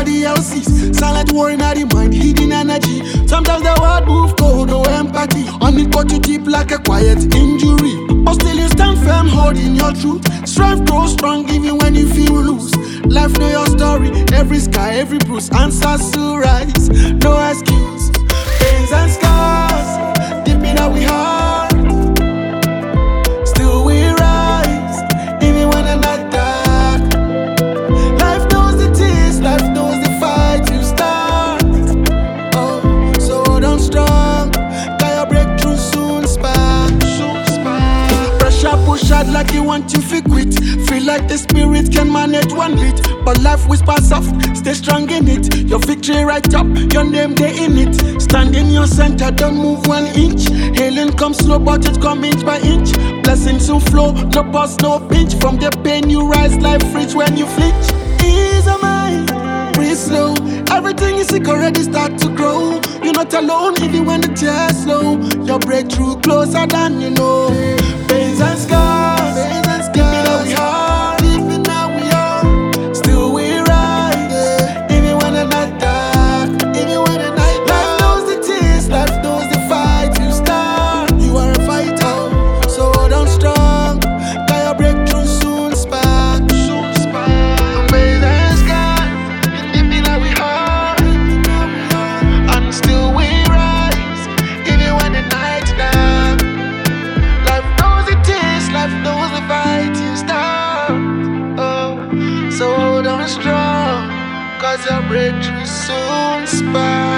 nobody else sees. Silent war in the mind, hidden energy. Sometimes the world move cold, no empathy. On it cut you deep like a quiet injury. But still you stand firm, holding your truth. Strive grow strong even when you feel loose. Life know your story, every sky, every bruise. Answers to rise, no excuse. Pains and scars, deep in our heart. Still we rise, even when the night dark. Life knows the tears, life knows the fight you start. Oh, so hold on strong, got your breakthrough soon spark. Pressure push hard like you want to feel quit. Feel like the spirit can manage one beat, but life whispers soft, stay strong in it. Your victory right up, your name they in it. Stand in your center, don't move 1 inch. Healing comes slow, but it come inch by inch. Blessings will flow, no pause, no pinch. From the pain you rise, life rich when you flinch. Ease of mind, breathe slow. Everything you seek already start to grow. You're not alone, even when the tears slow. Your breakthrough closer than you know. Pains and scars, deep in our heart, deep in our heart. Still we rise, even when the night dark, even when the night dark. Life knows the tears, life knows the fight you start. You are a fighter, so hold on strong. Got your breakthrough soon spark. Pains and scars, deep in our heart, and still we rise, even when the night dark. Life knows it is, life knows the fighting start. Oh, so hold on strong, cause your breakthrough soon spark.